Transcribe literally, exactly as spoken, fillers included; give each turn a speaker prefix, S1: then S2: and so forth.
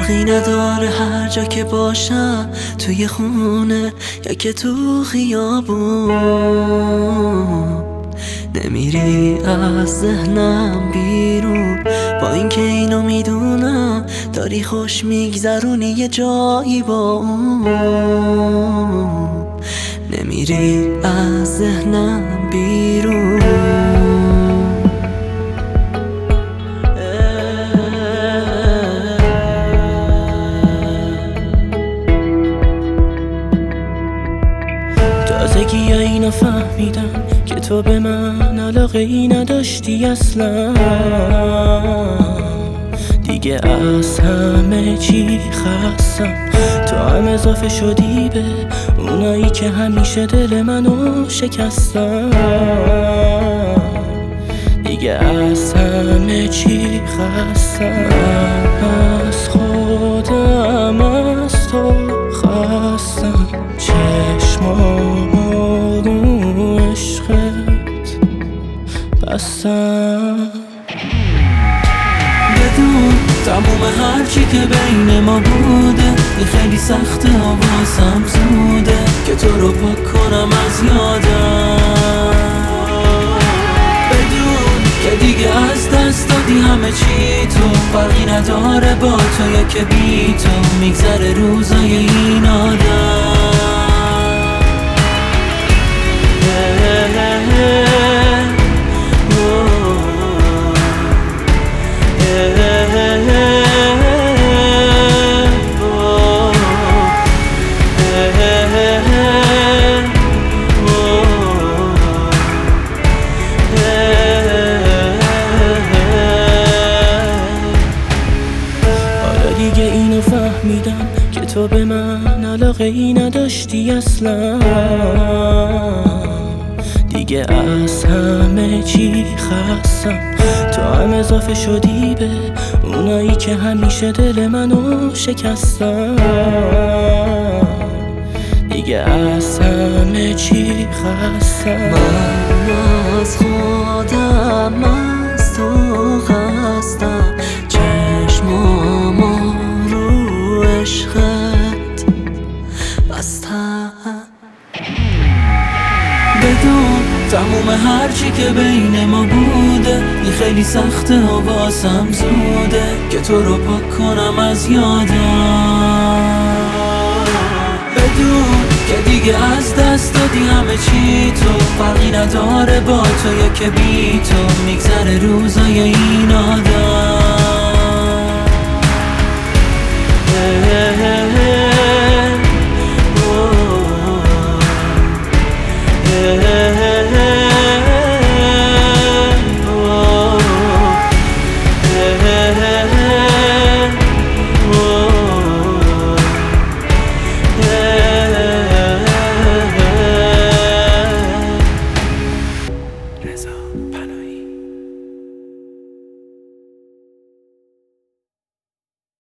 S1: فرقی نداره هر جا که باشم، توی خونه یا که تو خیابون. نمیری از ذهنم بیرون، با اینکه اینو میدونم داری خوش میگذرونی یه جایی با اون. نمیری از ذهنم بیرون. تازگی اینو فهمیدم که تو به من علاقه ای نداشتی اصلا. دیگه از همه چی خستم، تو هم اضافه شدی به اونایی که همیشه دل منو شکستن. دیگه از همه چی خستم، از خودم از تو خستم. چشمامو رو عشقت بستم. بدون تموم هرچی که بین ما بوده، این خیلی سخته و واسم زوده که تو رو پاک کنم از یادم. بدون که دیگه از دست دادی همه چی، تو فرقی نداره با تو یا که بی تو میگذره روزای این آدم. دیگه اینو فهمیدم که تو به من علاقه ای نداشتی اصلا. دیگه از همه چی خستم، تو هم اضافه شدی به اونایی که همیشه دل منو شکستن. دیگه از همه چی خستم. من از خودم از تو خستم. چشمامو رو عشقت بستم. بدون تموم هرچی که بین ما بوده، این خیلی سخته و واسم زوده که تو رو پاک کنم از یادم. بدون که دیگه از دست دادی همه چی، تو فرقی نداره با تو یا که بی تو میگذره روزای این آدم.